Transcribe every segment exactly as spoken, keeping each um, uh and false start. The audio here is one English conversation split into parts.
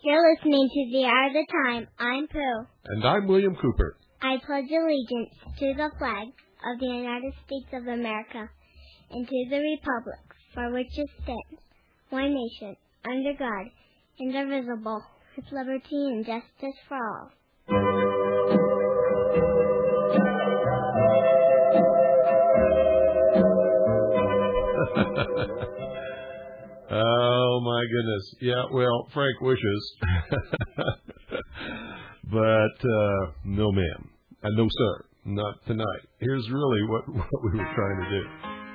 You're listening to The Hour of the Time. I'm Pooh. And I'm William Cooper. I pledge allegiance to the flag of the United States of America and to the republic for which it stands, one nation, under God, indivisible, with liberty and justice for all. Oh, my goodness. Yeah, well, Frank wishes. but uh, no, ma'am. And no, sir. Not tonight. Here's really what, what we were trying to do.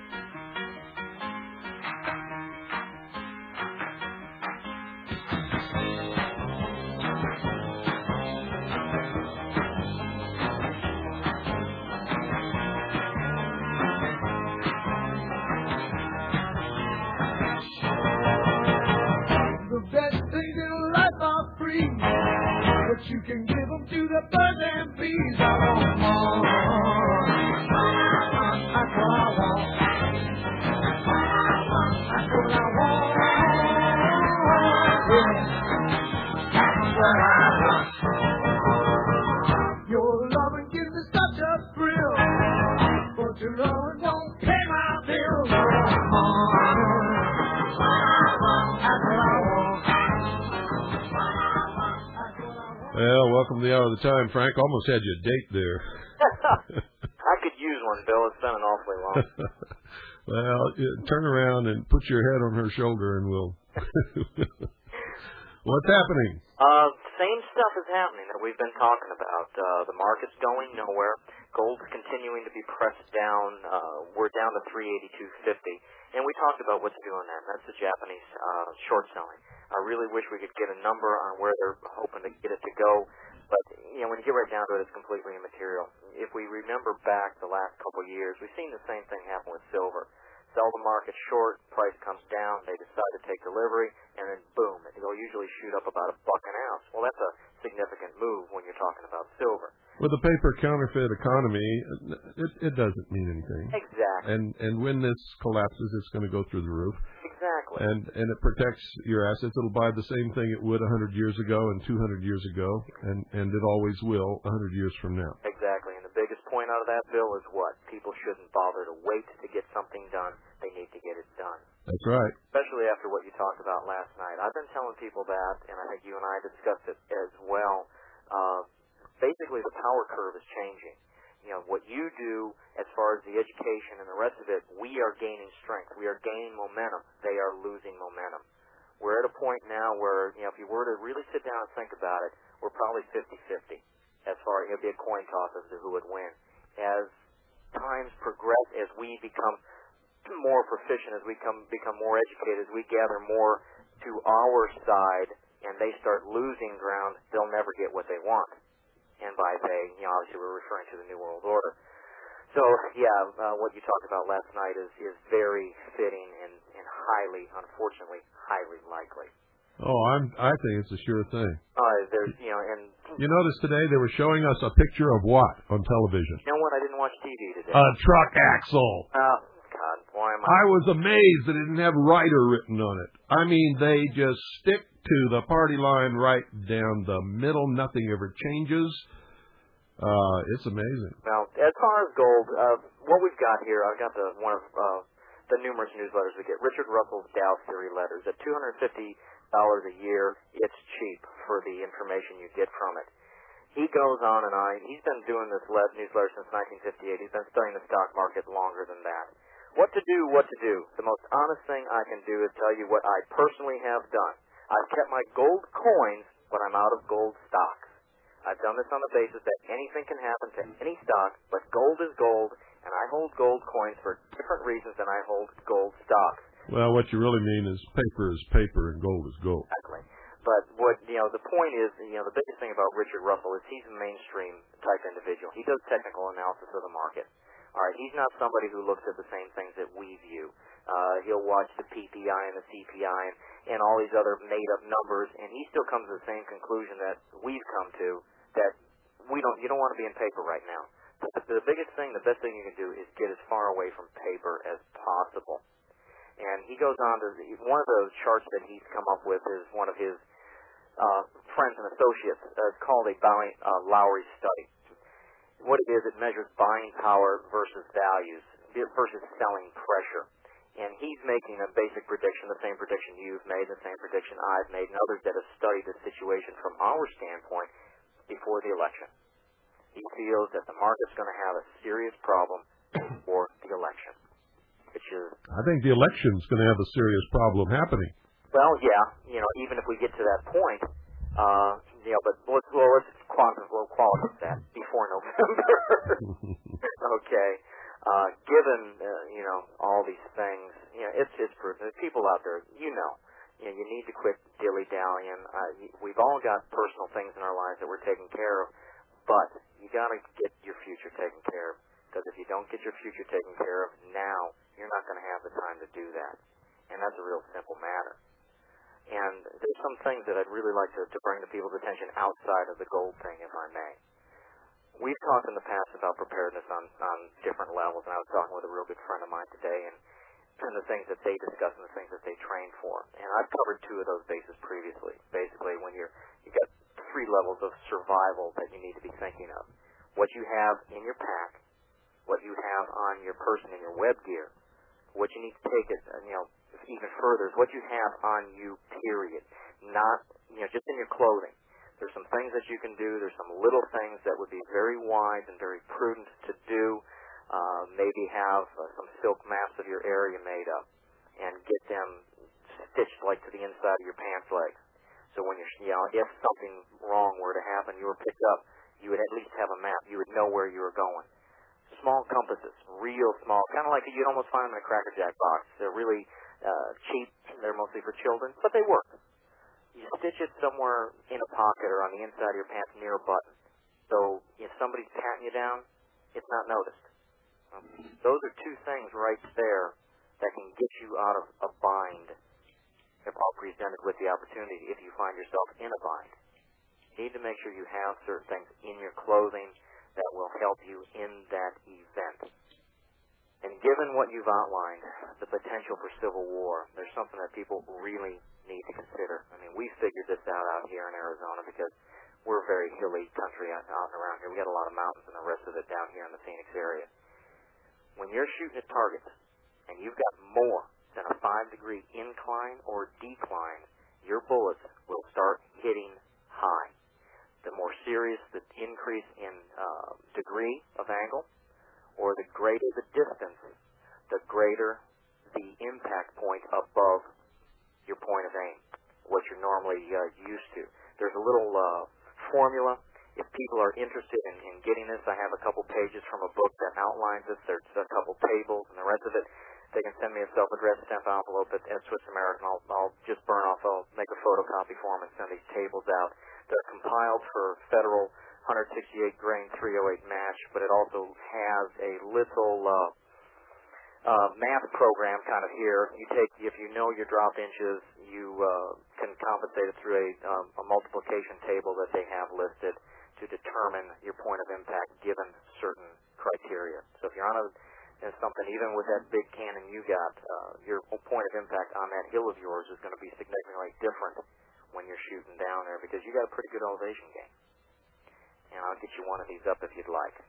You can give them to the birds and bees. I want more. That's what I want. That's what I want. That's what I want. Your loving gives me such a thrill, but your loving won't pay my bills. I want more. That's what I want. Well, welcome to the Hour of the Time, Frank. Almost had you a date there. I could use one, Bill. It's been an awfully long. Well, turn around and put your head on her shoulder, and we'll. What's happening? Uh, same stuff is happening that we've been talking about. Uh, the market's going nowhere. Gold's continuing to be pressed down. Uh, we're down to three eighty-two fifty, and we talked about what's doing that. That's the Japanese uh, short selling. I really wish we could get a number on where they're hoping to get it to go. But, you know, when you get right down to it, it's completely immaterial. If we remember back the last couple of years, we've seen the same thing happen with silver. Sell the market short, price comes down, they decide to take delivery, and then boom, it'll usually shoot up about a buck an ounce. Well, that's a significant move when you're talking about silver. With the paper counterfeit economy, it, it doesn't mean anything. Exactly. And and when this collapses, it's going to go through the roof. Exactly. And and it protects your assets. It'll buy the same thing it would one hundred years ago and two hundred years ago, and, and it always will one hundred years from now. Exactly. And the biggest point out of that, Bill, is what? People shouldn't bother to wait to get something done. They need to get it done. That's right. Especially after what you talked about last night. I've been telling people that, and I think you and I discussed it as well. Uh, basically, the power curve is changing. You know, what you do as far as the education and the rest of it, we are gaining strength. We are gaining momentum. They are losing momentum. We're at a point now where, you know, if you were to really sit down and think about it, we're probably fifty-fifty as far as, it'll be a coin toss as to who would win. As times progress, as we become more proficient, as we come, become more educated, as we gather more to our side and they start losing ground, they'll never get what they want. And by they, you know, obviously we're referring to the New World Order. So, yeah, uh, what you talked about last night is, is very fitting and, and highly, unfortunately, highly likely. Oh, I'm, I think it's a sure thing. Uh, there's, you know, and... You notice today they were showing us a picture of what on television? You know what? I didn't watch T V today. A truck axle. Oh, God, why am I... I was amazed that it didn't have Ryder written on it. I mean, they just stick to the party line right down the middle. Nothing ever changes. Uh, it's amazing. Now, as far as gold, uh, what we've got here, I've got the one of uh, the numerous newsletters we get. Richard Russell's Dow Theory letters. At two hundred fifty dollars a year, it's cheap for the information you get from it. He goes on and on. He's been doing this newsletter since nineteen fifty-eight. He's been studying the stock market longer than that. What to do, what to do. The most honest thing I can do is tell you what I personally have done. I've kept my gold coins, but I'm out of gold stocks. I've done this on the basis that anything can happen to any stock, but gold is gold, and I hold gold coins for different reasons than I hold gold stocks. Well, what you really mean is paper is paper and gold is gold. Exactly. But what, you know, the point is, you know, the biggest thing about Richard Russell is he's a mainstream type individual. He does technical analysis of the market. All right, he's not somebody who looks at the same things that we view. Uh, he'll watch the P P I and the C P I and, and all these other made-up numbers, and he still comes to the same conclusion that we've come to, that we don't, you don't want to be in paper right now. The, the biggest thing, the best thing you can do is get as far away from paper as possible. And he goes on to, one of those charts that he's come up with is one of his uh, friends and associates. Uh, it's called a Bow- uh, Lowry study. What it is, it measures buying power versus values versus selling pressure. And he's making a basic prediction, the same prediction you've made, the same prediction I've made, and others that have studied the situation from our standpoint before the election. He feels that the market's going to have a serious problem for the election, which is... I think the election's going to have a serious problem happening. Well, yeah, you know, even if we get to that point, uh, you know, but let's, well, let's qualify, we'll qualify that before November. Okay. Uh, given, uh, you know, all these things, you know, it's, it's proven. There's people out there, you know, you know, you need to quit dilly-dallying. Uh, we've all got personal things in our lives that we're taking care of, but you got to get your future taken care of. Because if you don't get your future taken care of now, you're not going to have the time to do that. And that's a real simple matter. And there's some things that I'd really like to, to bring to people's attention outside of the gold thing, if I may. We've talked in the past about preparedness on, on different levels, and I was talking with a real good friend of mine today, and, and the things that they discuss and the things that they train for. And I've covered two of those bases previously. Basically, when you're, you've got three levels of survival that you need to be thinking of. What you have in your pack, what you have on your person in your web gear, what you need to take it, you know, even further is what you have on you, period. Not, you know, just in your clothing. There's some things that you can do. There's some little things that would be very wise and very prudent to do. Uh, maybe have uh, some silk maps of your area made up and get them stitched like to the inside of your pants legs. So when you're, you know, if something wrong were to happen, you were picked up, you would at least have a map. You would know where you were going. Small compasses, real small, kind of like you'd almost find them in a Cracker Jack box. They're really uh, cheap. They're mostly for children, but they work. You stitch it somewhere in a pocket or on the inside of your pants near a button. So if somebody's patting you down, it's not noticed. Those are two things right there that can get you out of a bind if all presented with the opportunity if you find yourself in a bind. You need to make sure you have certain things in your clothing that will help you in that event. And given what you've outlined, the potential for civil war, there's something that people really need to consider. I mean, we figured this out out here in Arizona because we're a very hilly country out, out and around here. We got a lot of mountains and the rest of it down here in the Phoenix area. When you're shooting at targets and you've got more than a five-degree incline or decline, your bullets will start hitting high. The more serious the increase in uh, degree of angle, or the greater the distance, the greater the impact point above your point of aim, what you're normally uh, used to. There's a little uh, formula. If people are interested in, in getting this, I have a couple pages from a book that outlines this. There's a couple tables, and the rest of it, they can send me a self-addressed stamp envelope at, at Swiss American. I'll, I'll just burn off, I'll make a photocopy for them and send these tables out. They're compiled for federal one sixty-eight grain three oh eight match, but it also has a little uh, uh, math program kind of here. You take, if you know your drop inches, you uh, can compensate it through a, um, a multiplication table that they have listed to determine your point of impact given certain criteria. So if you're on a and something, even with that big cannon you got, uh, your point of impact on that hill of yours is going to be significantly different when you're shooting down there because you got a pretty good elevation gain. And I'll get you one of these up if you'd like.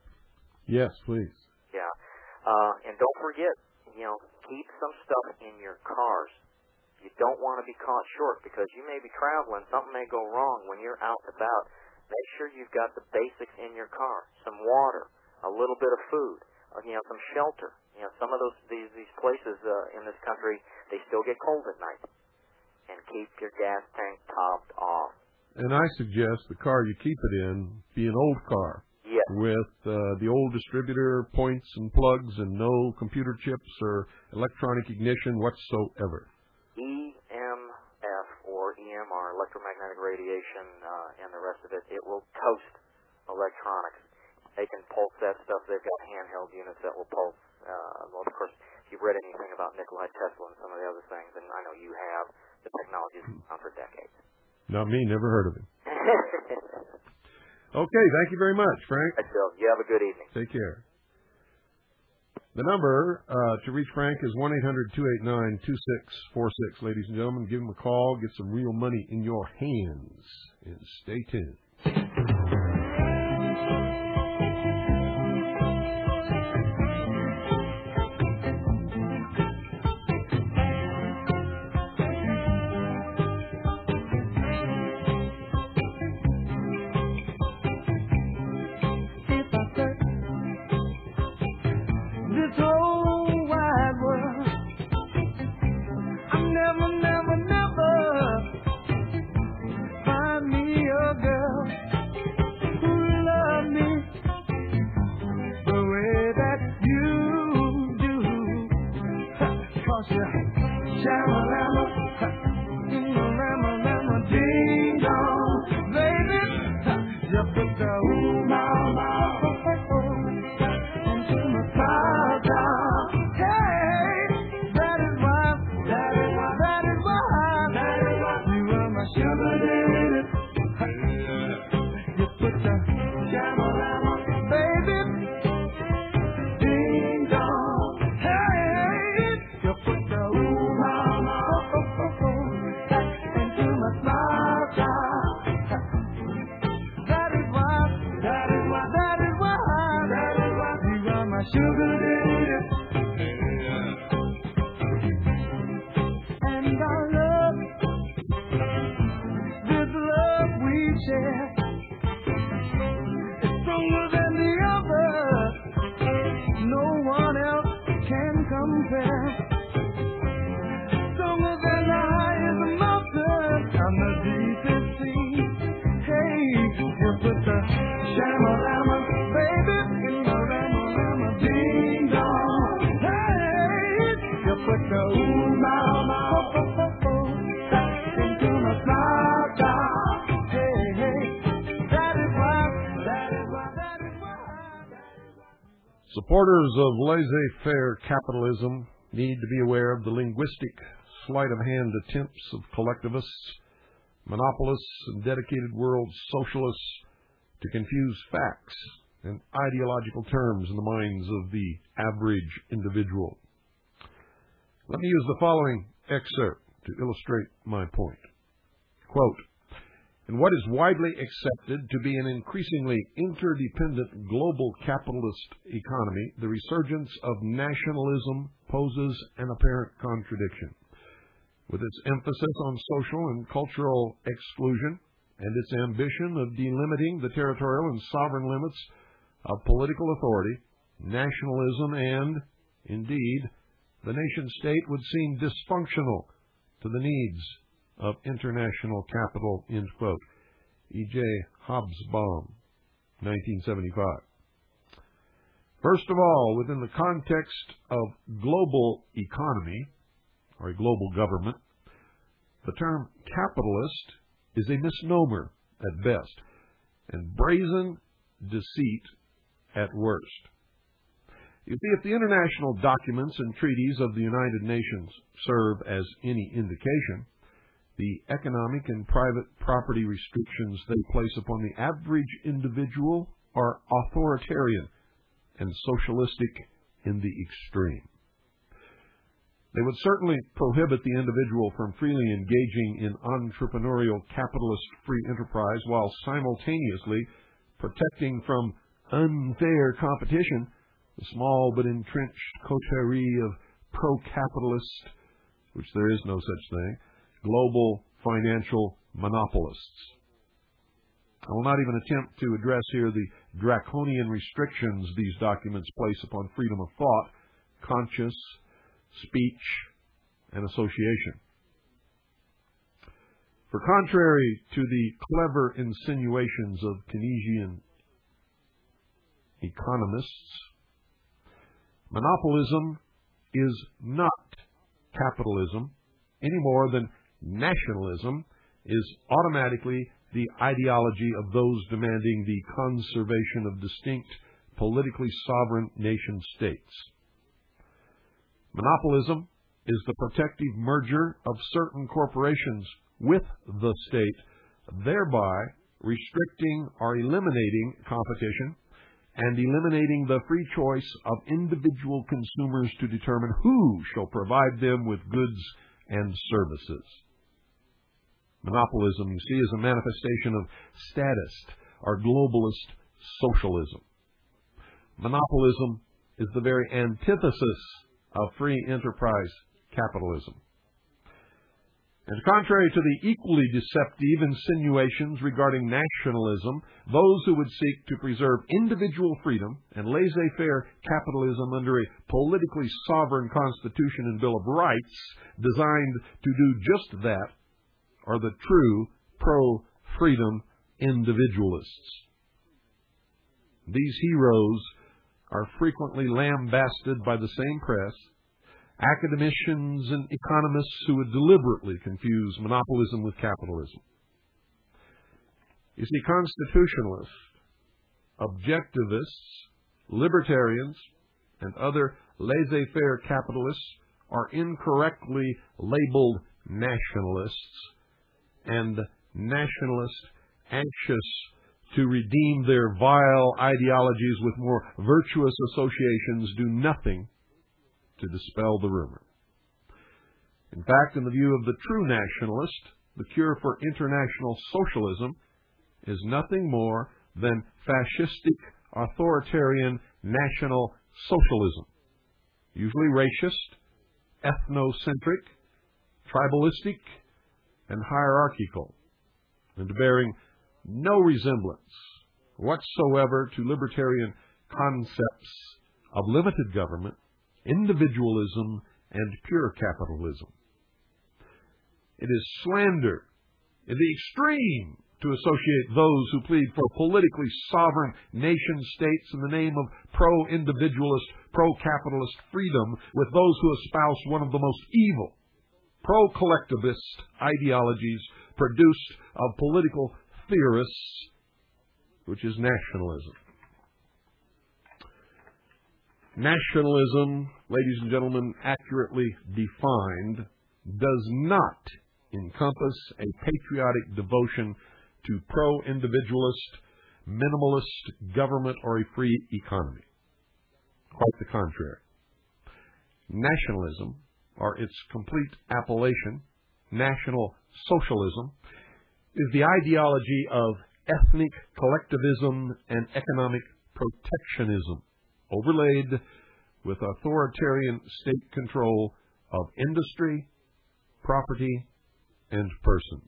Yes, please. Yeah. Uh, and don't forget, you know, keep some stuff in your cars. You don't want to be caught short because you may be traveling, something may go wrong when you're out and about. Make sure you've got the basics in your car. Some water, a little bit of food, you know, some shelter. You know, some of those these these places uh, in this country, they still get cold at night. And keep your gas tank topped off. And I suggest the car you keep it in be an old car. Yes. With uh, the old distributor points and plugs and no computer chips or electronic ignition whatsoever. E M F or E M R, electromagnetic radiation, uh, and the rest of it, it will toast electronics. They can pulse that stuff. They've got handheld units that will pulse. Uh, well, of course, if you've read anything about Nikola Tesla and some of the other things, and I know you have, the technology has been around for decades. Not me, never heard of it. Okay, thank you very much, Frank. Right, Bill. You have a good evening. Take care. The number uh, to reach Frank is one eight hundred, two eight nine, two six four six. Ladies and gentlemen, give him a call. Get some real money in your hands. And stay tuned. Supporters of laissez-faire capitalism need to be aware of the linguistic sleight-of-hand attempts of collectivists, monopolists, and dedicated world socialists to confuse facts and ideological terms in the minds of the average individual. Let me use the following excerpt to illustrate my point. Quote, "In what is widely accepted to be an increasingly interdependent global capitalist economy, the resurgence of nationalism poses an apparent contradiction. With its emphasis on social and cultural exclusion and its ambition of delimiting the territorial and sovereign limits of political authority, nationalism and, indeed, the nation-state would seem dysfunctional to the needs of international capital," end quote. E J Hobsbawm, nineteen seventy-five. First of all, within the context of global economy, or a global government, the term capitalist is a misnomer at best, and brazen deceit at worst. You see, if the international documents and treaties of the United Nations serve as any indication, the economic and private property restrictions they place upon the average individual are authoritarian and socialistic in the extreme. They would certainly prohibit the individual from freely engaging in entrepreneurial capitalist free enterprise while simultaneously protecting from unfair competition the small but entrenched coterie of pro-capitalist, which there is no such thing, global financial monopolists. I will not even attempt to address here the draconian restrictions these documents place upon freedom of thought, conscience, speech, and association. For contrary to the clever insinuations of Keynesian economists, monopolism is not capitalism any more than nationalism is automatically the ideology of those demanding the conservation of distinct, politically sovereign nation-states. Monopolism is the protective merger of certain corporations with the state, thereby restricting or eliminating competition and eliminating the free choice of individual consumers to determine who shall provide them with goods and services. Monopolism, you see, is a manifestation of statist or globalist socialism. Monopolism is the very antithesis of free enterprise capitalism. And contrary to the equally deceptive insinuations regarding nationalism, those who would seek to preserve individual freedom and laissez-faire capitalism under a politically sovereign Constitution and Bill of Rights designed to do just that are the true pro-freedom individualists. These heroes are frequently lambasted by the same press, academicians and economists who would deliberately confuse monopolism with capitalism. You see, constitutionalists, objectivists, libertarians, and other laissez-faire capitalists are incorrectly labeled nationalists, and nationalists anxious to redeem their vile ideologies with more virtuous associations do nothing to dispel the rumor. In fact, in the view of the true nationalist, the cure for international socialism is nothing more than fascistic, authoritarian national socialism, usually racist, ethnocentric, tribalistic, and hierarchical, and bearing no resemblance whatsoever to libertarian concepts of limited government, individualism, and pure capitalism. It is slander in the extreme to associate those who plead for politically sovereign nation-states in the name of pro-individualist, pro-capitalist freedom with those who espouse one of the most evil, pro-collectivist ideologies produced of political theorists, which is nationalism. Nationalism, ladies and gentlemen, accurately defined, does not encompass a patriotic devotion to pro-individualist, minimalist government or a free economy. Quite the contrary. Nationalism, or its complete appellation, National Socialism, is the ideology of ethnic collectivism and economic protectionism, overlaid with authoritarian state control of industry, property, and persons.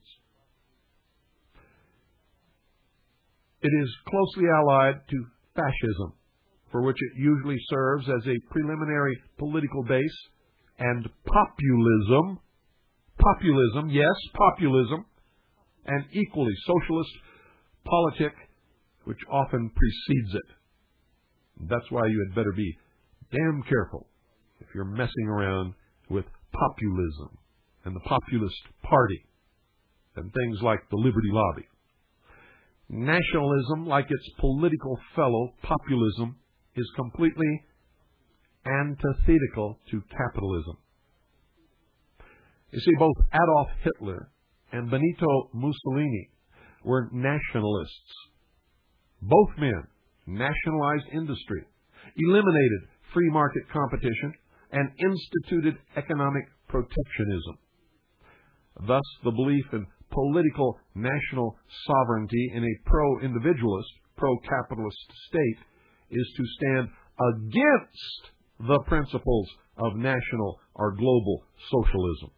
It is closely allied to fascism, for which it usually serves as a preliminary political base, and populism, populism, yes, populism, an equally socialist politic which often precedes it. That's why you had better be damn careful if you're messing around with populism and the Populist Party and things like the Liberty Lobby. Nationalism, like its political fellow, populism, is completely antithetical to capitalism. You see, both Adolf Hitler and Benito Mussolini were nationalists. Both men nationalized industry, eliminated free market competition, and instituted economic protectionism. Thus, the belief in political national sovereignty in a pro-individualist, pro-capitalist state is to stand against the principles of national or global socialism.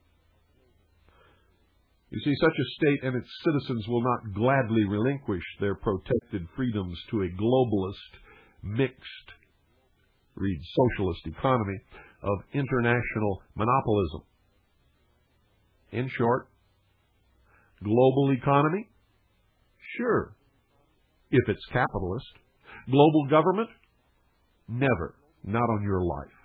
You see, such a state and its citizens will not gladly relinquish their protected freedoms to a globalist, mixed, read socialist economy of international monopolism. In short, global economy? Sure, if it's capitalist. Global government? Never. Not on your life.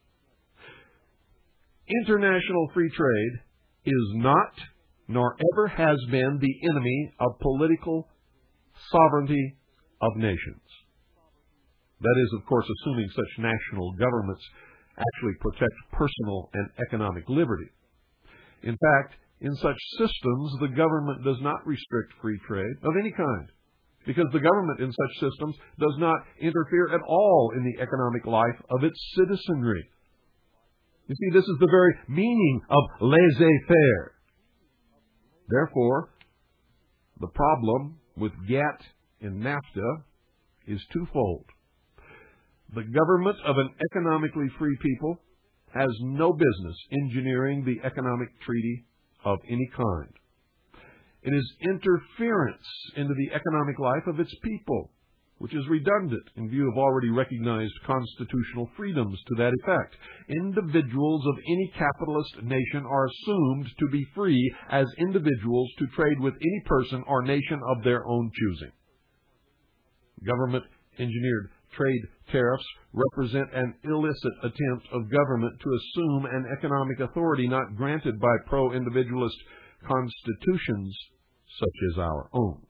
International free trade is not, nor ever has been, the enemy of political sovereignty of nations. That is, of course, assuming such national governments actually protect personal and economic liberty. In fact, in such systems, the government does not restrict free trade of any kind. because the government in such systems does not interfere at all in the economic life of its citizenry. You see, this is the very meaning of laissez-faire. Therefore, the problem with GATT and NAFTA is twofold. The government of an economically free people has no business engineering the economic treaty of any kind. It is interference into the economic life of its people, which is redundant in view of already recognized constitutional freedoms to that effect. Individuals of any capitalist nation are assumed to be free as individuals to trade with any person or nation of their own choosing. Government-engineered trade tariffs represent an illicit attempt of government to assume an economic authority not granted by pro-individualist constitutions such as our own.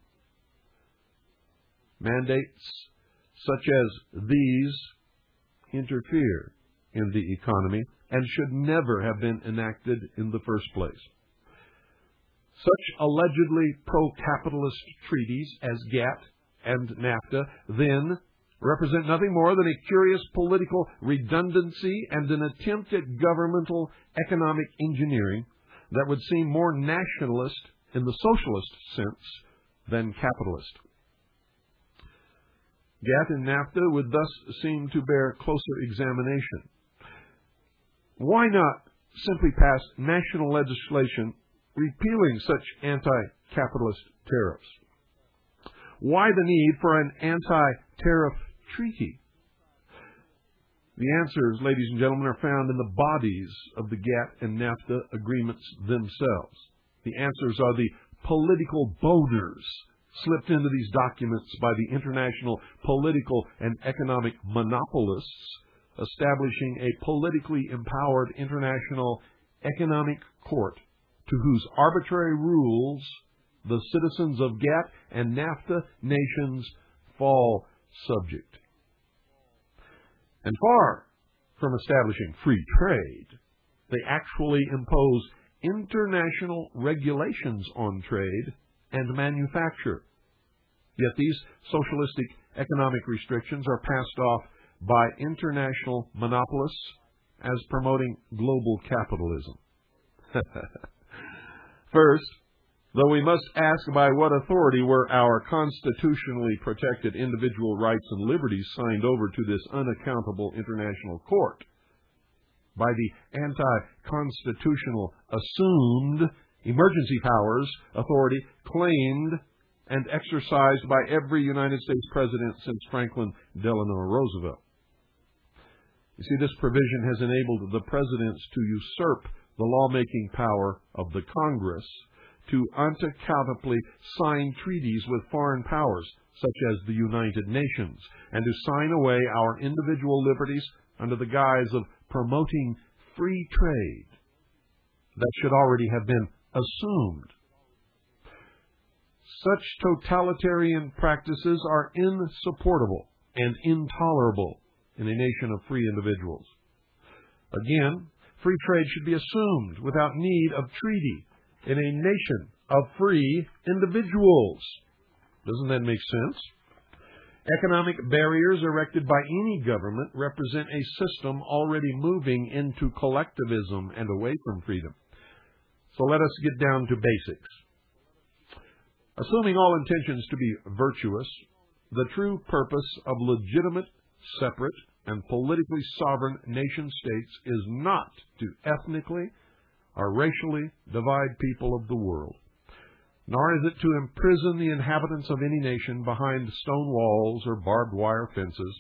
Mandates such as these interfere in the economy and should never have been enacted in the first place. Such allegedly pro-capitalist treaties as GATT and NAFTA then represent nothing more than a curious political redundancy and an attempt at governmental economic engineering that would seem more nationalist in the socialist sense than capitalist. GATT and NAFTA would thus seem to bear closer examination. Why not simply pass national legislation repealing such anti-capitalist tariffs? Why the need for an anti-tariff treaty? The answers, ladies and gentlemen, are found in the bodies of the GATT and NAFTA agreements themselves. The answers are the political boners slipped into these documents by the international political and economic monopolists, establishing a politically empowered international economic court to whose arbitrary rules the citizens of GATT and NAFTA nations fall subject. And far from establishing free trade, they actually impose international regulations on trade and manufacture. Yet these socialistic economic restrictions are passed off by international monopolists as promoting global capitalism. First, though we must ask by what authority were our constitutionally protected individual rights and liberties signed over to this unaccountable international court? By the anti-constitutional assumed emergency powers authority claimed and exercised by every United States president since Franklin Delano Roosevelt. You see, this provision has enabled the presidents to usurp the lawmaking power of the Congress, to unaccountably sign treaties with foreign powers, such as the United Nations, and to sign away our individual liberties under the guise of promoting free trade that should already have been assumed. Such totalitarian practices are insupportable and intolerable in a nation of free individuals. Again, free trade should be assumed without need of treaty in a nation of free individuals. Doesn't that make sense? Economic barriers erected by any government represent a system already moving into collectivism and away from freedom. So let us get down to basics. Assuming all intentions to be virtuous, the true purpose of legitimate, separate, and politically sovereign nation-states is not to ethnically or racially divide people of the world, nor is it to imprison the inhabitants of any nation behind stone walls or barbed wire fences,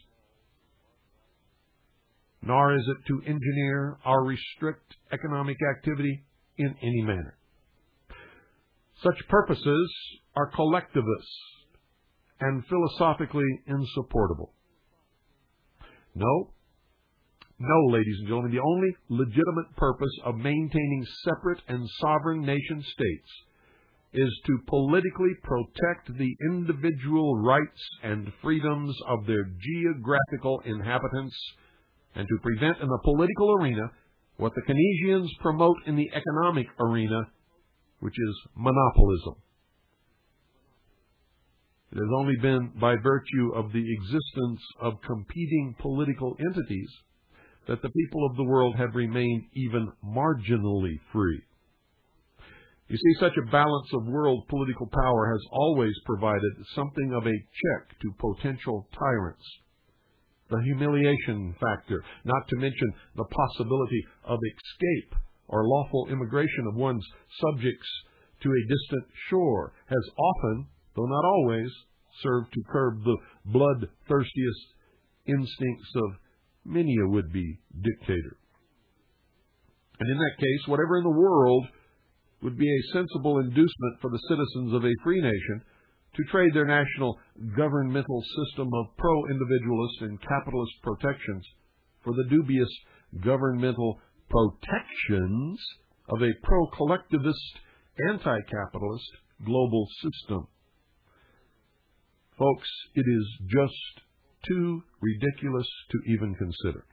nor is it to engineer or restrict economic activity in any manner. Such purposes are collectivist and philosophically insupportable. No, no, ladies and gentlemen, the only legitimate purpose of maintaining separate and sovereign nation-states is to politically protect the individual rights and freedoms of their geographical inhabitants and to prevent in the political arena what the Keynesians promote in the economic arena, which is monopolism. It has only been by virtue of the existence of competing political entities that the people of the world have remained even marginally free. You see, such a balance of world political power has always provided something of a check to potential tyrants. The humiliation factor, not to mention the possibility of escape or lawful immigration of one's subjects to a distant shore, has often, though not always, served to curb the bloodthirstiest instincts of many a would-be dictator. And in that case, whatever in the world would be a sensible inducement for the citizens of a free nation to trade their national governmental system of pro-individualist and capitalist protections for the dubious governmental protections of a pro-collectivist, anti-capitalist global system. Folks, it is just too ridiculous to even consider.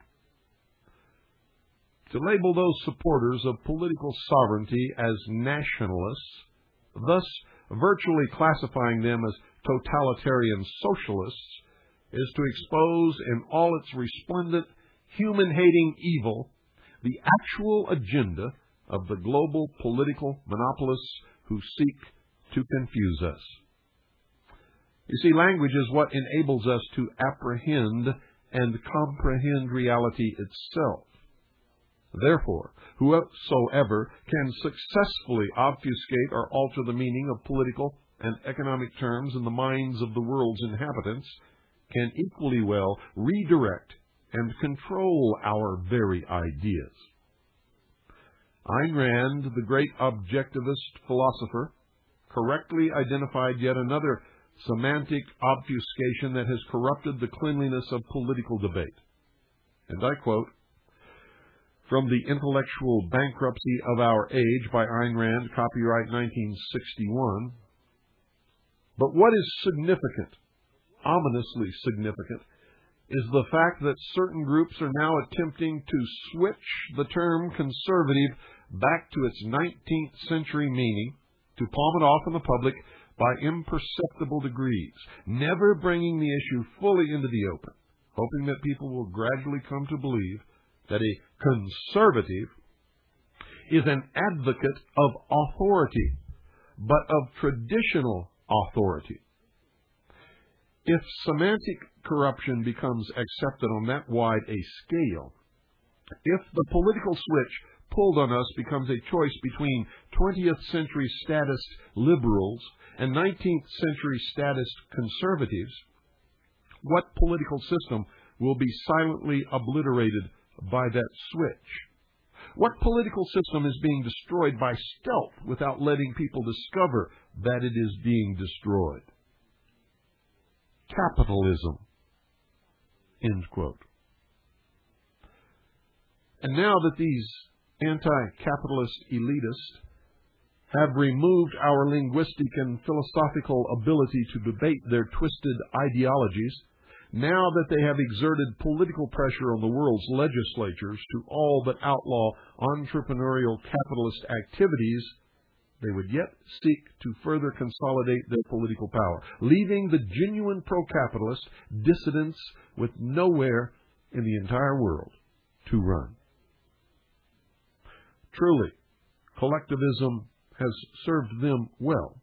To label those supporters of political sovereignty as nationalists, thus virtually classifying them as totalitarian socialists, is to expose in all its resplendent, human-hating evil the actual agenda of the global political monopolists who seek to confuse us. You see, language is what enables us to apprehend and comprehend reality itself. Therefore, whosoever can successfully obfuscate or alter the meaning of political and economic terms in the minds of the world's inhabitants can equally well redirect and control our very ideas. Ayn Rand, the great objectivist philosopher, correctly identified yet another semantic obfuscation that has corrupted the cleanliness of political debate. And I quote, from The Intellectual Bankruptcy of Our Age by Ayn Rand, copyright nineteen sixty-one. But what is significant, ominously significant, is the fact that certain groups are now attempting to switch the term conservative back to its nineteenth century meaning, to palm it off in the public by imperceptible degrees, never bringing the issue fully into the open, hoping that people will gradually come to believe that a conservative is an advocate of authority, but of traditional authority. If semantic corruption becomes accepted on that wide a scale, if the political switch pulled on us becomes a choice between twentieth century statist liberals and nineteenth century statist conservatives, what political system will be silently obliterated by that switch? What political system is being destroyed by stealth without letting people discover that it is being destroyed? Capitalism. End quote. And now that these anti-capitalist elitists have removed our linguistic and philosophical ability to debate their twisted ideologies, now that they have exerted political pressure on the world's legislatures to all but outlaw entrepreneurial capitalist activities, they would yet seek to further consolidate their political power, leaving the genuine pro-capitalist dissidents with nowhere in the entire world to run. Truly, collectivism has served them well.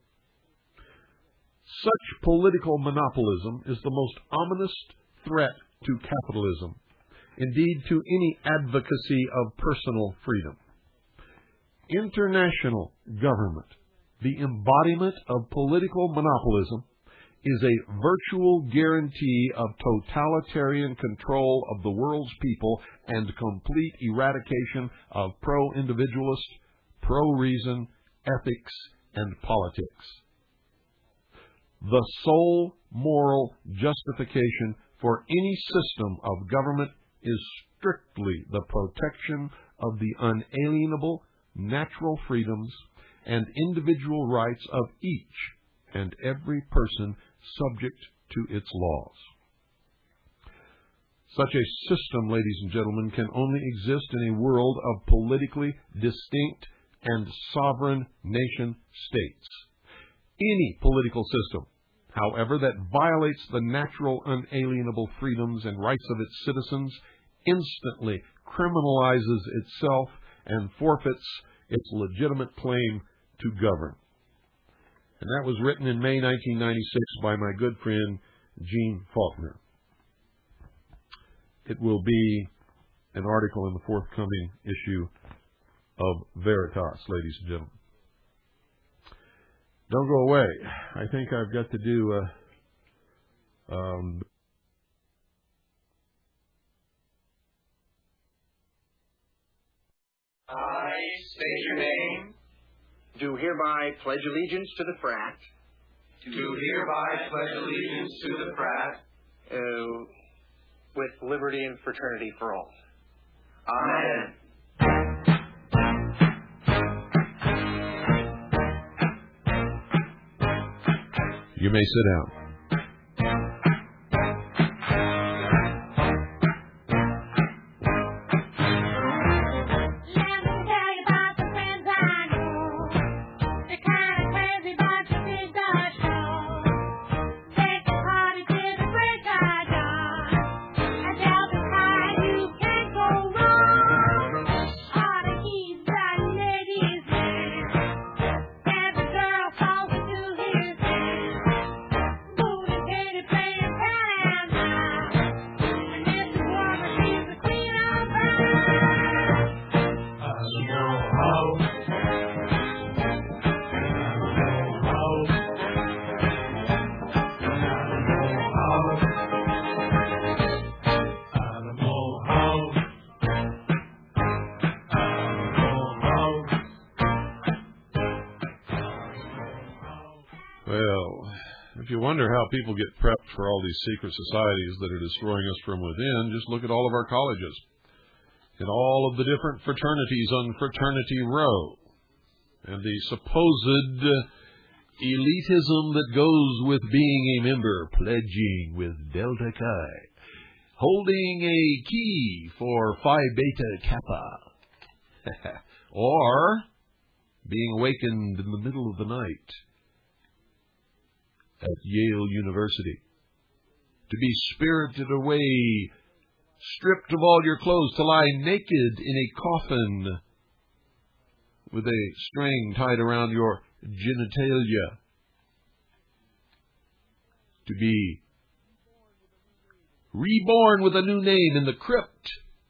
Such political monopolism is the most ominous threat to capitalism, indeed to any advocacy of personal freedom. International government, the embodiment of political monopolism, is a virtual guarantee of totalitarian control of the world's people and complete eradication of pro-individualist, pro-reason, ethics, and politics. The sole moral justification for any system of government is strictly the protection of the unalienable natural freedoms and individual rights of each and every person subject to its laws. Such a system, ladies and gentlemen, can only exist in a world of politically distinct and sovereign nation states. Any political system however, that violates the natural, unalienable freedoms and rights of its citizens, instantly criminalizes itself and forfeits its legitimate claim to govern. And that was written in May nineteen ninety-six by my good friend Gene Faulkner. It will be an article in the forthcoming issue of Veritas, ladies and gentlemen. Don't go away. I think I've got to do a... Um, I state your name. Do hereby pledge allegiance to the frat. Do hereby pledge allegiance to the frat. Uh, with liberty and fraternity for all. Amen. You may sit down. If you wonder how people get prepped for all these secret societies that are destroying us from within, just look at all of our colleges and all of the different fraternities on Fraternity Row and the supposed elitism that goes with being a member, pledging with Delta Chi, holding a key for Phi Beta Kappa, or being awakened in the middle of the night at Yale University, to be spirited away, stripped of all your clothes, to lie naked in a coffin with a string tied around your genitalia, to be reborn with a new name in the crypt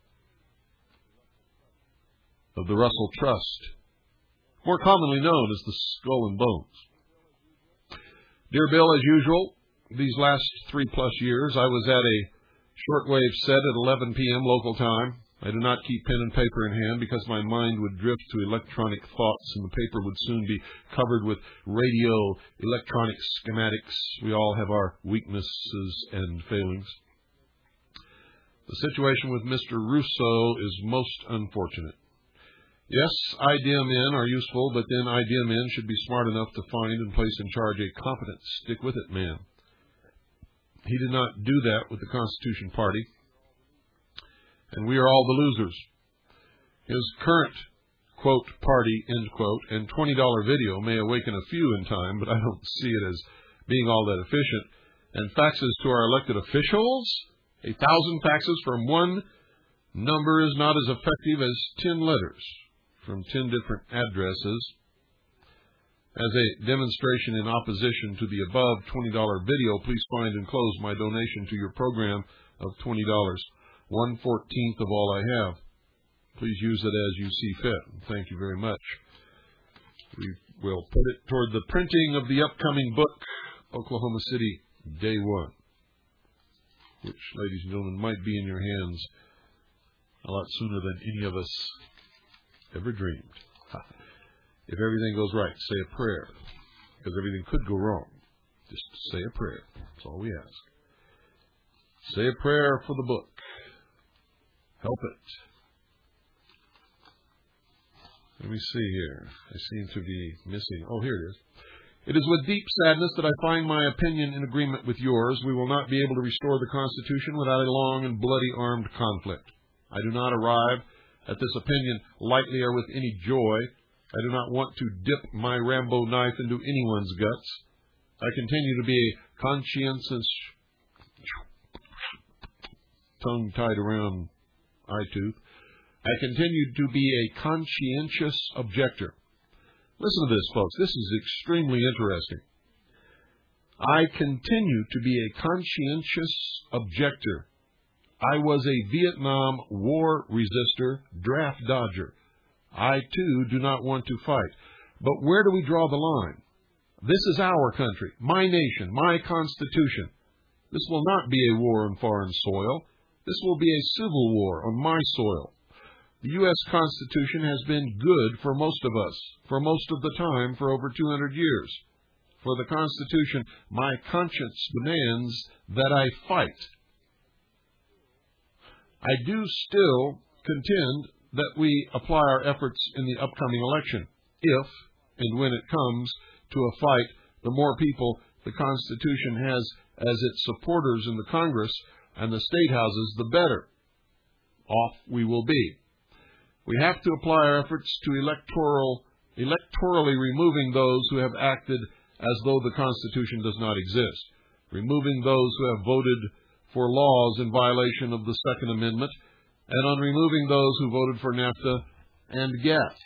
of the Russell Trust, more commonly known as the Skull and Bones. Dear Bill, as usual, these last three-plus years, I was at a shortwave set at eleven p.m. local time. I do not keep pen and paper in hand because my mind would drift to electronic thoughts and the paper would soon be covered with radio electronic schematics. We all have our weaknesses and failings. The situation with Mister Russo is most unfortunate. Yes, I D M N are useful, but then I D M N should be smart enough to find and place in charge a competent stick-with-it man. He did not do that with the Constitution Party, and we are all the losers. His current, quote, party, end quote, and twenty dollar video may awaken a few in time, but I don't see it as being all that efficient. And faxes to our elected officials, a thousand faxes from one number is not as effective as ten letters from ten different addresses. As a demonstration in opposition to the above twenty dollar video, please find enclosed my donation to your program of twenty dollars, one fourteenth of all I have. Please use it as you see fit. Thank you very much. We will put it toward the printing of the upcoming book, Oklahoma City, Day One, which, ladies and gentlemen, might be in your hands a lot sooner than any of us ever dreamed. If everything goes right, say a prayer, because everything could go wrong. Just say a prayer. That's all we ask. Say a prayer for the book. Help it. Let me see here. I seem to be missing. Oh, here it is. It is with deep sadness that I find my opinion in agreement with yours. We will not be able to restore the Constitution without a long and bloody armed conflict. I do not arrive at this opinion lightly or with any joy. I do not want to dip my Rambo knife into anyone's guts. I continue to be a conscientious, tongue tied around eye tooth, I continued to be a conscientious objector. Listen to this, folks. This is extremely interesting. I continue to be a conscientious objector. I was a Vietnam War resistor, draft dodger. I, too, do not want to fight. But where do we draw the line? This is our country, my nation, my Constitution. This will not be a war on foreign soil. This will be a civil war on my soil. The U S Constitution has been good for most of us, for most of the time, for over two hundred years. For the Constitution, my conscience demands that I fight. I do still contend that we apply our efforts in the upcoming election, if and when it comes to a fight. The more people the Constitution has as its supporters in the Congress and the state houses, the better off we will be. We have to apply our efforts to electoral, electorally removing those who have acted as though the Constitution does not exist, removing those who have voted for laws in violation of the Second Amendment, and on removing those who voted for NAFTA and GATT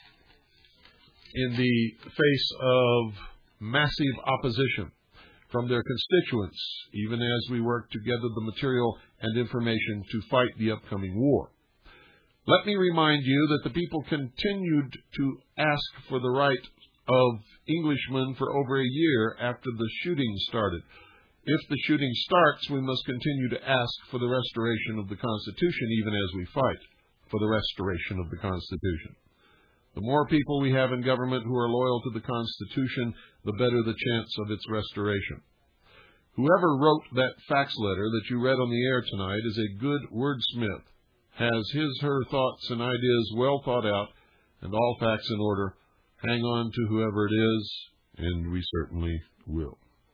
in the face of massive opposition from their constituents, even as we work to gather the material and information to fight the upcoming war. Let me remind you that the people continued to ask for the right of Englishmen for over a year after the shooting started. If the shooting starts, we must continue to ask for the restoration of the Constitution, even as we fight for the restoration of the Constitution. The more people we have in government who are loyal to the Constitution, the better the chance of its restoration. Whoever wrote that fax letter that you read on the air tonight is a good wordsmith, has his, her thoughts and ideas well thought out, and all facts in order. Hang on to whoever it is, and we certainly will.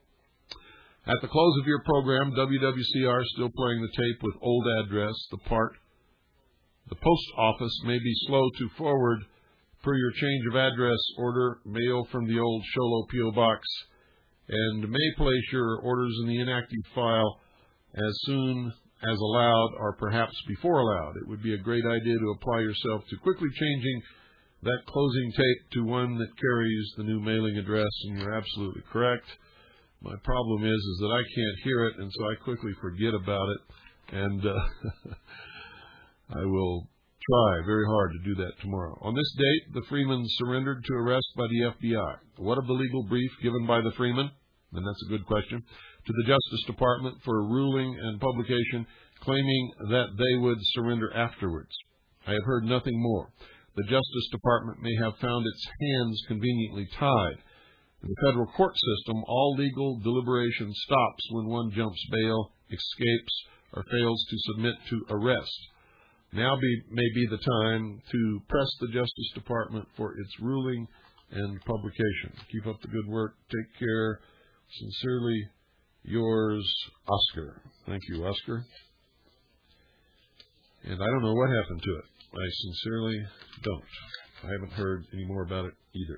At the close of your program, W W C R still playing the tape with old address, the part. The post office may be slow to forward per your change of address order, mail from the old Sholo P O box, and may place your orders in the inactive file as soon as allowed, or perhaps before allowed. It would be a great idea to apply yourself to quickly changing that closing tape to one that carries the new mailing address, and you're absolutely correct. My problem is, is that I can't hear it, and so I quickly forget about it, and uh, I will try very hard to do that tomorrow. On this date, the Freeman surrendered to arrest by the F B I. What of the legal brief given by the Freeman? And that's a good question. To the Justice Department for a ruling and publication claiming that they would surrender afterwards. I have heard nothing more. The Justice Department may have found its hands conveniently tied. In the federal court system, all legal deliberation stops when one jumps bail, escapes, or fails to submit to arrest. Now be, may be the time to press the Justice Department for its ruling and publication. Keep up the good work. Take care. Sincerely, yours, Oscar. Thank you, Oscar. And I don't know what happened to it. I sincerely don't. I haven't heard any more about it either.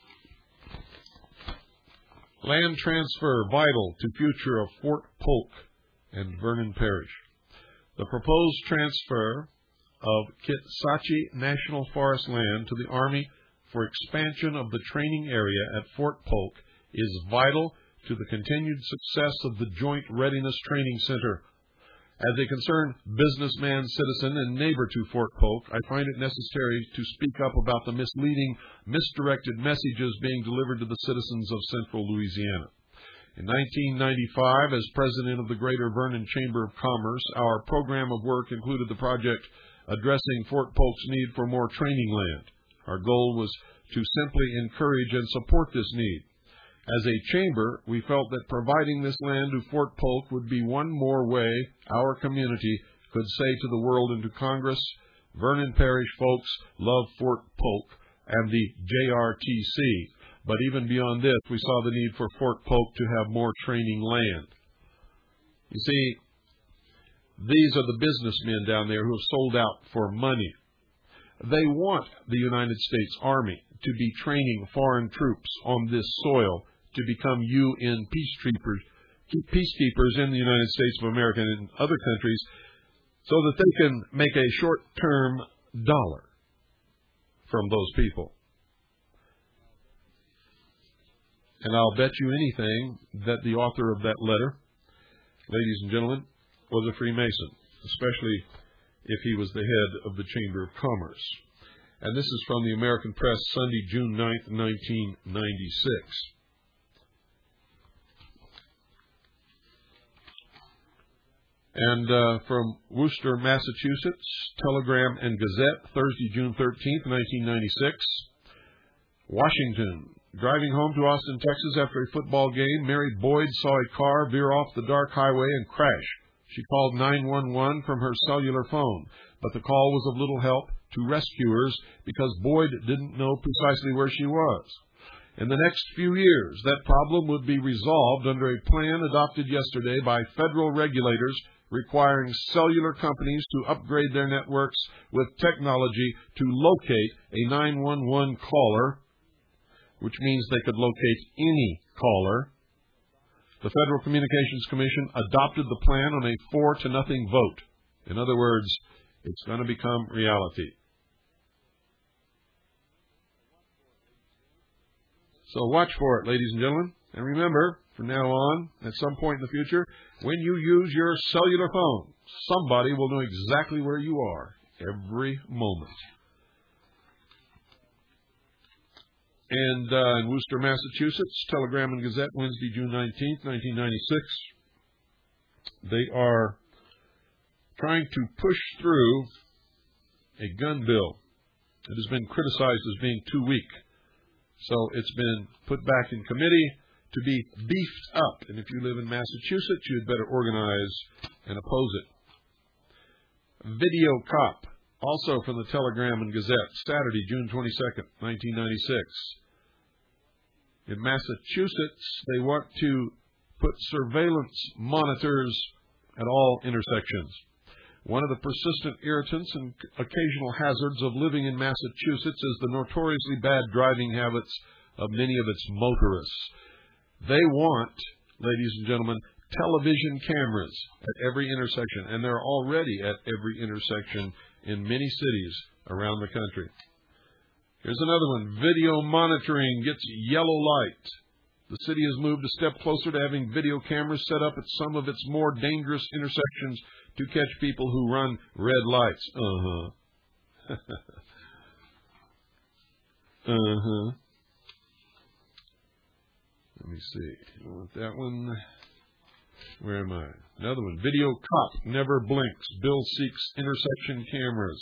Land transfer vital to future of Fort Polk and Vernon Parish. The proposed transfer of Kitsachi National Forest land to the Army for expansion of the training area at Fort Polk is vital to the continued success of the Joint Readiness Training Center. As a concerned businessman, citizen, and neighbor to Fort Polk, I find it necessary to speak up about the misleading, misdirected messages being delivered to the citizens of central Louisiana. In nineteen ninety-five, as president of the Greater Vernon Chamber of Commerce, our program of work included the project addressing Fort Polk's need for more training land. Our goal was to simply encourage and support this need. As a chamber, we felt that providing this land to Fort Polk would be one more way our community could say to the world and to Congress, Vernon Parish folks love Fort Polk and the J R T C. But even beyond this, we saw the need for Fort Polk to have more training land. You see, these are the businessmen down there who have sold out for money. They want the United States Army to be training foreign troops on this soil to become U N peacekeepers, keep peacekeepers in the United States of America and in other countries so that they can make a short-term dollar from those people. And I'll bet you anything that the author of that letter, ladies and gentlemen, was a Freemason, especially if he was the head of the Chamber of Commerce. And this is from the American Press, Sunday, June ninth, nineteen ninety-six. And uh, from Worcester, Massachusetts, Telegram and Gazette, Thursday, June thirteenth, nineteen ninety-six. Washington. Driving home to Austin, Texas after a football game, Mary Boyd saw a car veer off the dark highway and crash. She called nine one one from her cellular phone, but the call was of little help to rescuers because Boyd didn't know precisely where she was. In the next few years, that problem would be resolved under a plan adopted yesterday by federal regulators requiring cellular companies to upgrade their networks with technology to locate a nine one one caller, which means they could locate any caller. The Federal Communications Commission adopted the plan on a four to nothing vote. In other words, it's going to become reality. So watch for it, ladies and gentlemen. And remember, from now on, at some point in the future, when you use your cellular phone, somebody will know exactly where you are every moment. And uh, in Worcester, Massachusetts, Telegram and Gazette, Wednesday, June nineteenth, nineteen ninety-six, they are trying to push through a gun bill. It has been criticized as being too weak. So it's been put back in committee to be beefed up. And if you live in Massachusetts, you'd better organize and oppose it. Video Cop, also from the Telegram and Gazette, Saturday, June twenty-second, nineteen ninety-six. In Massachusetts, they want to put surveillance monitors at all intersections. One of the persistent irritants and occasional hazards of living in Massachusetts is the notoriously bad driving habits of many of its motorists. They want, ladies and gentlemen, television cameras at every intersection, and they're already at every intersection in many cities around the country. Here's another one. Video monitoring gets yellow light. The city has moved a step closer to having video cameras set up at some of its more dangerous intersections to catch people who run red lights. Uh-huh. uh-huh. Let me see. You want that one? Where am I? Another one. Video Cop never blinks. Bill seeks intersection cameras.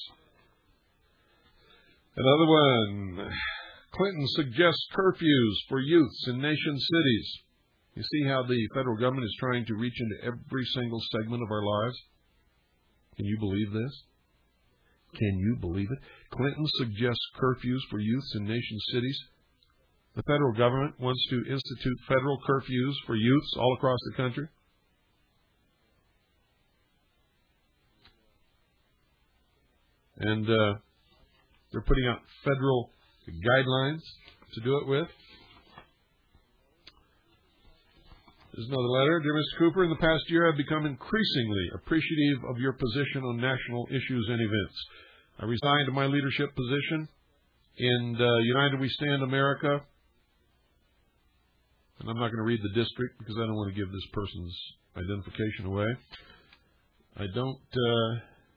Another one. Clinton suggests curfews for youths in nation cities. You see how the federal government is trying to reach into every single segment of our lives? Can you believe this? Can you believe it? Clinton suggests curfews for youths in nation cities. The federal government wants to institute federal curfews for youths all across the country. And uh, they're putting out federal guidelines to do it with. There's another letter. Dear Mister Cooper, in the past year I've become increasingly appreciative of your position on national issues and events. I resigned my leadership position in uh, United We Stand America. And I'm not going to read the district because I don't want to give this person's identification away. I don't... Uh,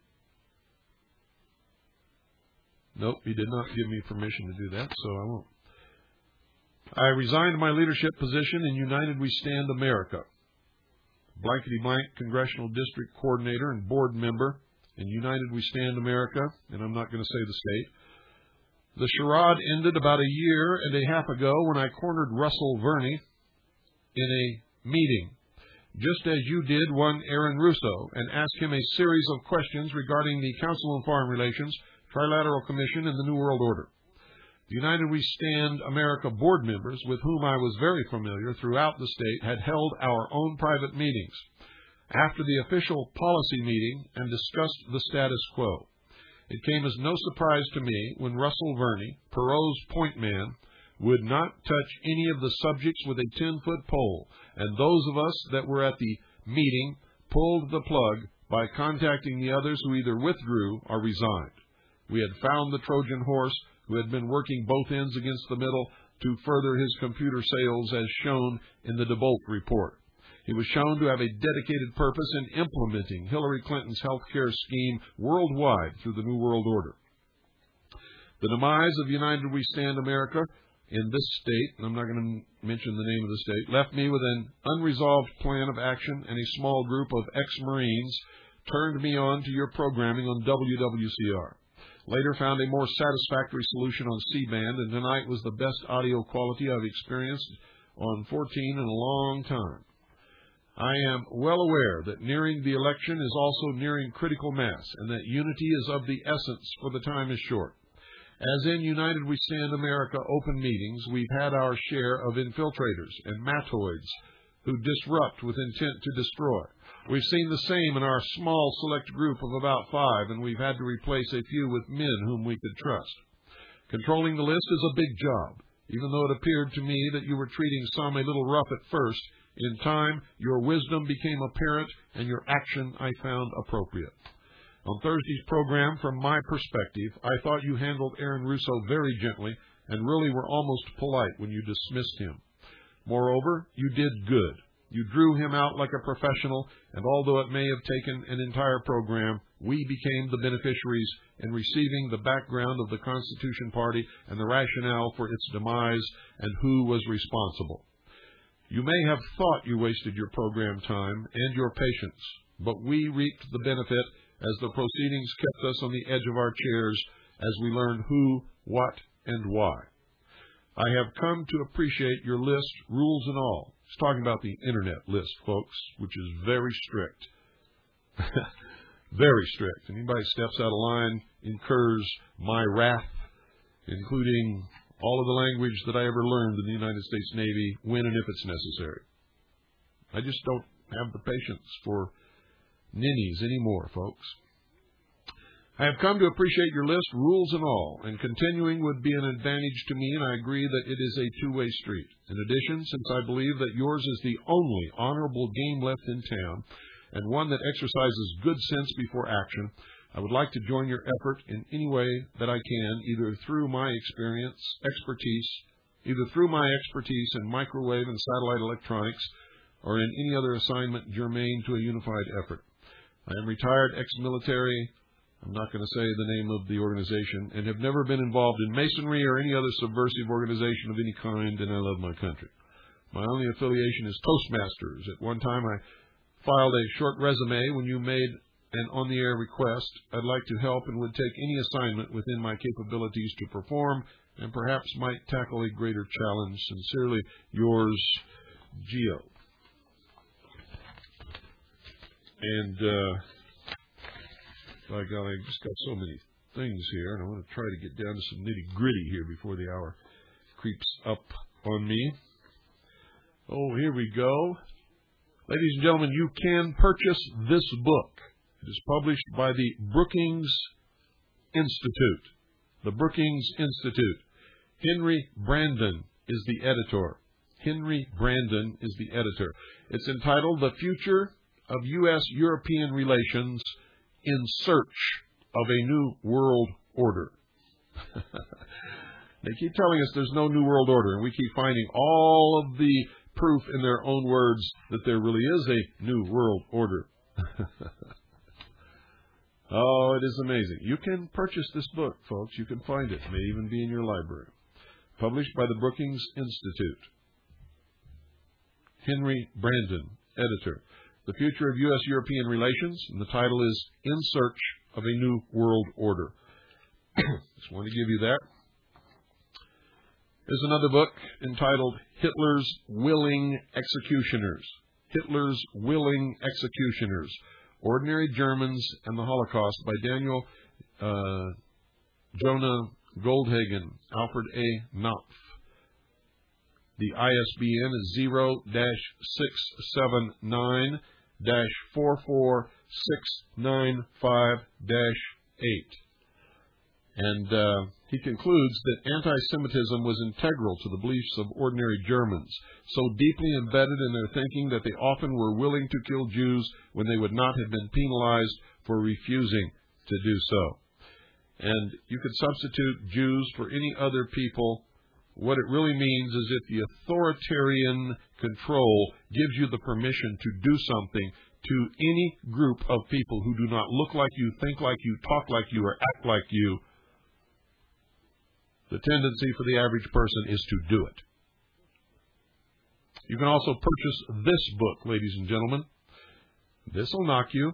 Nope, he did not give me permission to do that, so I won't. I resigned my leadership position in United We Stand America. Blankety blank congressional district coordinator and board member in United We Stand America, and I'm not going to say the state. The charade ended about a year and a half ago when I cornered Russell Verney in a meeting, just as you did one Aaron Russo, and asked him a series of questions regarding the Council on Foreign Relations, Trilateral Commission, and the New World Order. The United We Stand America board members, with whom I was very familiar throughout the state, had held our own private meetings after the official policy meeting and discussed the status quo. It came as no surprise to me when Russell Verney, Perot's point man, would not touch any of the subjects with a ten-foot pole, and those of us that were at the meeting pulled the plug by contacting the others who either withdrew or resigned. We had found the Trojan horse who had been working both ends against the middle to further his computer sales as shown in the DeBolt report. He was shown to have a dedicated purpose in implementing Hillary Clinton's health care scheme worldwide through the New World Order. The demise of United We Stand America in this state, and I'm not going to mention the name of the state, left me with an unresolved plan of action, and a small group of ex-Marines turned me on to your programming on W W C R. Later found a more satisfactory solution on C-band, and tonight was the best audio quality I've experienced on fourteen in a long time. I am well aware that nearing the election is also nearing critical mass, and that unity is of the essence, for the time is short. As in United We Stand America open meetings, we've had our share of infiltrators and matoids who disrupt with intent to destroy. We've seen the same in our small select group of about five, and we've had to replace a few with men whom we could trust. Controlling the list is a big job. Even though it appeared to me that you were treating some a little rough at first, in time your wisdom became apparent and your action I found appropriate. On Thursday's program, from my perspective, I thought you handled Aaron Russo very gently and really were almost polite when you dismissed him. Moreover, you did good. You drew him out like a professional, and although it may have taken an entire program, we became the beneficiaries in receiving the background of the Constitution Party and the rationale for its demise and who was responsible. You may have thought you wasted your program time and your patience, but we reaped the benefit as the proceedings kept us on the edge of our chairs as we learned who, what, and why. I have come to appreciate your list, rules and all. It's talking about the Internet list, folks, which is very strict. Very strict. Anybody steps out of line incurs my wrath, including all of the language that I ever learned in the United States Navy, when and if it's necessary. I just don't have the patience for ninnies anymore, folks. I have come to appreciate your list, rules and all, and continuing would be an advantage to me, and I agree that it is a two-way street. In addition, since I believe that yours is the only honorable game left in town, and one that exercises good sense before action, I would like to join your effort in any way that I can, either through my experience, expertise, either through my expertise in microwave and satellite electronics, or in any other assignment germane to a unified effort. I am retired ex-military. I'm not going to say the name of the organization, and have never been involved in masonry or any other subversive organization of any kind, and I love my country. My only affiliation is Toastmasters. At one time, I filed a short resume when you made an on-the-air request. I'd like to help and would take any assignment within my capabilities to perform, and perhaps might tackle a greater challenge. Sincerely, yours, Geo. And, uh... by golly, I've just got so many things here, and I want to try to get down to some nitty-gritty here before the hour creeps up on me. Oh, here we go. Ladies and gentlemen, you can purchase this book. It is published by the Brookings Institute. The Brookings Institute. Henry Brandon is the editor. Henry Brandon is the editor. It's entitled The Future of U S European Relations in Search of a New World Order. They keep telling us there's no New World Order, and we keep finding all of the proof in their own words that there really is a New World Order. Oh, it is amazing. You can purchase this book, folks. You can find it. It may even be in your library. Published by the Brookings Institute. Henry Brandon, editor. The Future of U S European Relations, and the title is In Search of a New World Order. Just want to give you that. There's another book entitled Hitler's Willing Executioners. Hitler's Willing Executioners. Ordinary Germans and the Holocaust by Daniel uh, Jonah Goldhagen, Alfred A. Knopf. The I S B N is zero dash six seven nine dash four four six nine five dash eight. And uh, he concludes that anti-Semitism was integral to the beliefs of ordinary Germans, so deeply embedded in their thinking that they often were willing to kill Jews when they would not have been penalized for refusing to do so. And you could substitute Jews for any other people. What it really means is if the authoritarian control gives you the permission to do something to any group of people who do not look like you, think like you, talk like you, or act like you, the tendency for the average person is to do it. You can also purchase this book, ladies and gentlemen. This will knock you.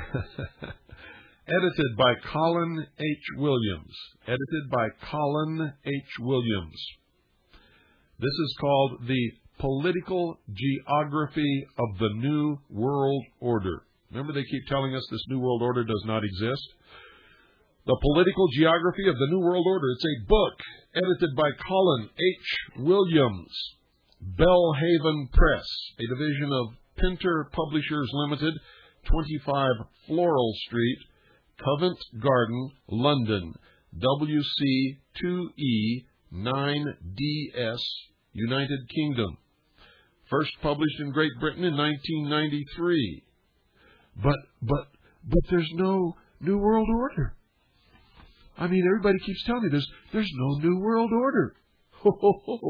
Edited by Colin H. Williams. Edited by Colin H. Williams. This is called The Political Geography of the New World Order. Remember, they keep telling us this New World Order does not exist? The Political Geography of the New World Order. It's a book edited by Colin H. Williams. Bellhaven Press, a division of Pinter Publishers Limited, twenty-five Floral Street, Covent Garden, London, W C two E nine D S, United Kingdom. First published in Great Britain in nineteen ninety-three. But, but, but there's no New World Order. I mean, everybody keeps telling me there's, there's no New World Order. Ho, ho, ho.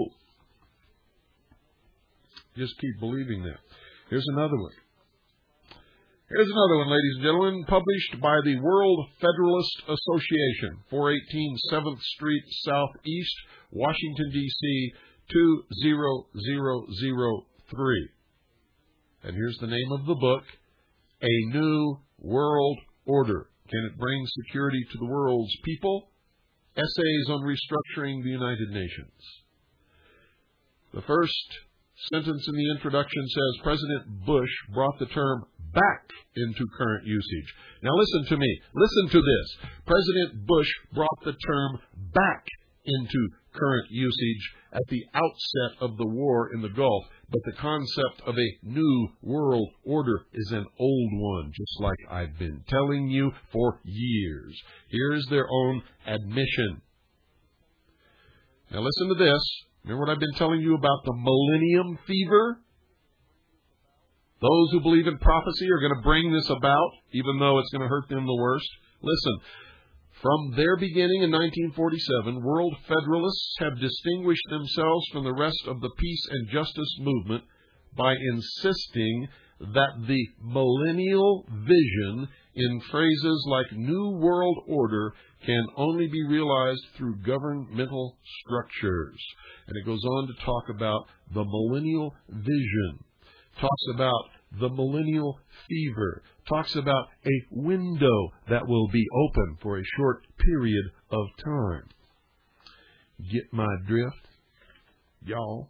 Just keep believing that. Here's another one. Here's another one, ladies and gentlemen, published by the World Federalist Association, four eighteen seventh Street Southeast, Washington, D C two zero zero zero three. And here's the name of the book, A New World Order. Can it bring security to the world's people? Essays on Restructuring the United Nations. The first sentence in the introduction says, President Bush brought the term back into current usage. Now listen to me. Listen to this. President Bush brought the term back into current usage at the outset of the war in the Gulf, but the concept of a new world order is an old one, just like I've been telling you for years. Here's their own admission. Now listen to this. Remember what I've been telling you about the millennium fever? Those who believe in prophecy are going to bring this about, even though it's going to hurt them the worst. Listen, from their beginning in nineteen forty-seven, World Federalists have distinguished themselves from the rest of the peace and justice movement by insisting that the millennial vision in phrases like New World Order can only be realized through governmental structures. And it goes on to talk about the millennial vision, talks about the millennial fever, talks about a window that will be open for a short period of time. Get my drift, y'all?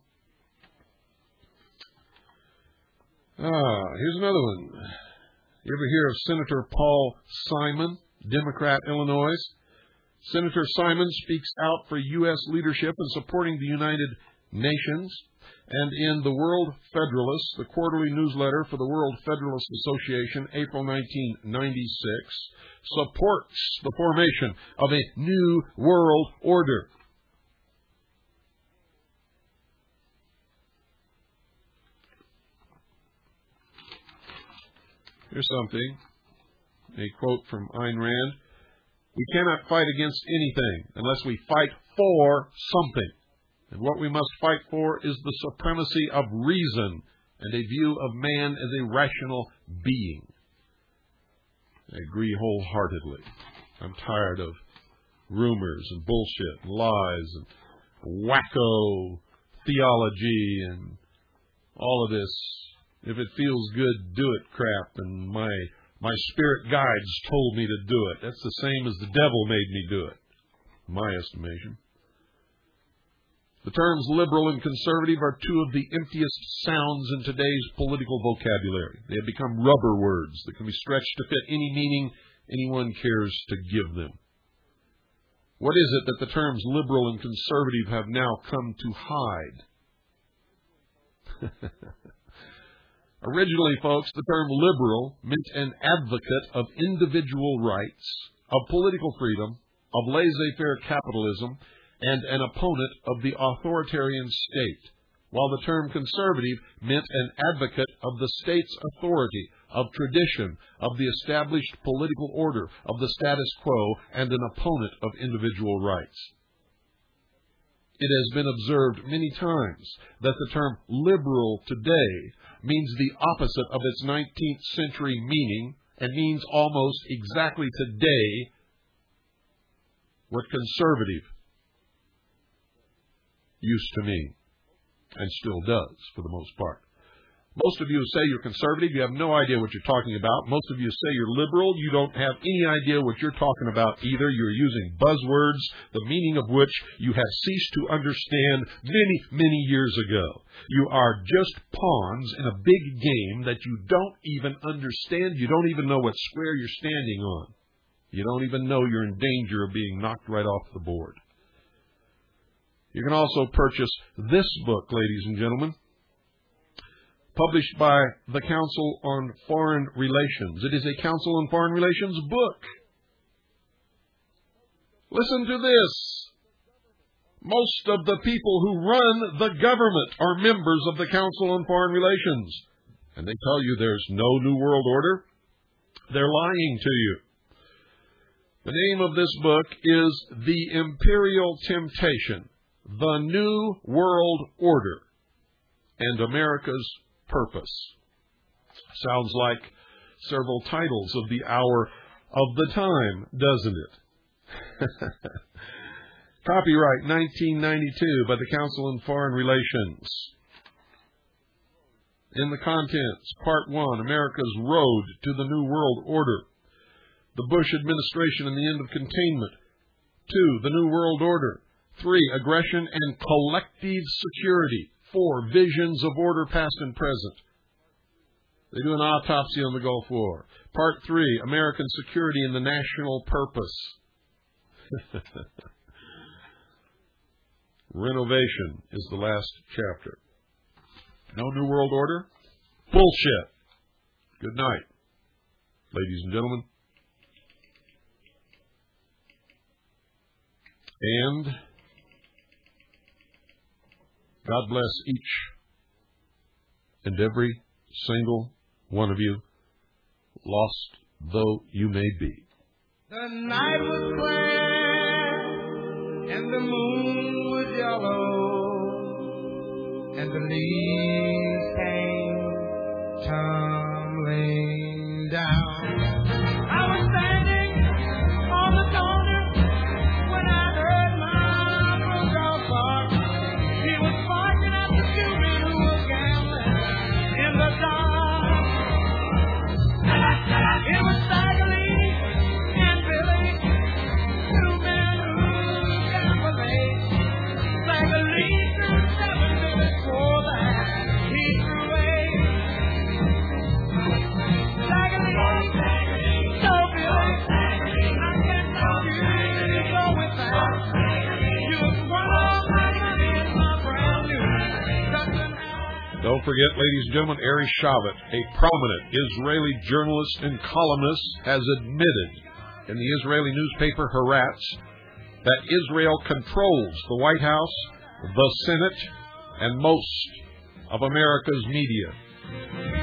Ah, here's another one. You ever hear of Senator Paul Simon, Democrat, Illinois? Senator Simon speaks out for U S leadership in supporting the United Nations. And in the World Federalist, the quarterly newsletter for the World Federalist Association, April nineteen ninety-six, supports the formation of a new world order. Here's something, a quote from Ayn Rand. We cannot fight against anything unless we fight for something. And what we must fight for is the supremacy of reason and a view of man as a rational being. I agree wholeheartedly. I'm tired of rumors and bullshit and lies and wacko theology and all of this. If it feels good, do it crap, and my my spirit guides told me to do it. That's the same as the devil made me do it, in my estimation. The terms liberal and conservative are two of the emptiest sounds in today's political vocabulary. They have become rubber words that can be stretched to fit any meaning anyone cares to give them. What is it that the terms liberal and conservative have now come to hide? Originally, folks, the term liberal meant an advocate of individual rights, of political freedom, of laissez-faire capitalism and an opponent of the authoritarian state, while the term conservative meant an advocate of the state's authority, of tradition, of the established political order, of the status quo, and an opponent of individual rights. It has been observed many times that the term liberal today means the opposite of its nineteenth century meaning and means almost exactly today what conservative used to mean, and still does for the most part. Most of you say you're conservative, you have no idea what you're talking about. Most of you say you're liberal, you don't have any idea what you're talking about either. You're using buzzwords, the meaning of which you have ceased to understand many, many years ago. You are just pawns in a big game that you don't even understand. You don't even know what square you're standing on. You don't even know you're in danger of being knocked right off the board. You can also purchase this book, ladies and gentlemen, published by the Council on Foreign Relations. It is a Council on Foreign Relations book. Listen to this. Most of the people who run the government are members of the Council on Foreign Relations. And they tell you there's no New World Order. They're lying to you. The name of this book is The Imperial Temptation, The New World Order, and America's Purpose. Sounds like several titles of the hour of the time, doesn't it? Copyright nineteen ninety-two by the Council on Foreign Relations. In the contents, Part one, America's Road to the New World Order. The Bush Administration and the End of Containment. Two, The New World Order. Three, Aggression and Collective Security. Four, Visions of Order Past and Present. They do an autopsy on the Gulf War. Part three, American Security and the National Purpose. Renovation is the last chapter. No New World Order? Bullshit. Good night, ladies and gentlemen. And God bless each and every single one of you, lost though you may be. The night was clear and the moon was yellow and the leaves came tumbling down. I was standing on the corner when I heard my bulldog bark. He was barking at the children who were gambling in the dark. It was Bagley and Billy, two men who gambled late. Bagley threw seven, Billy swore that he threw eight. Bagley, so Billy, I can't tell you to go with that. You won all my money in my brand new Dublin hat. Don't forget, ladies and gentlemen, Ari Shavat, a prominent Israeli journalist and columnist, has admitted in the Israeli newspaper Haaretz that Israel controls the White House, the Senate, and most of America's media.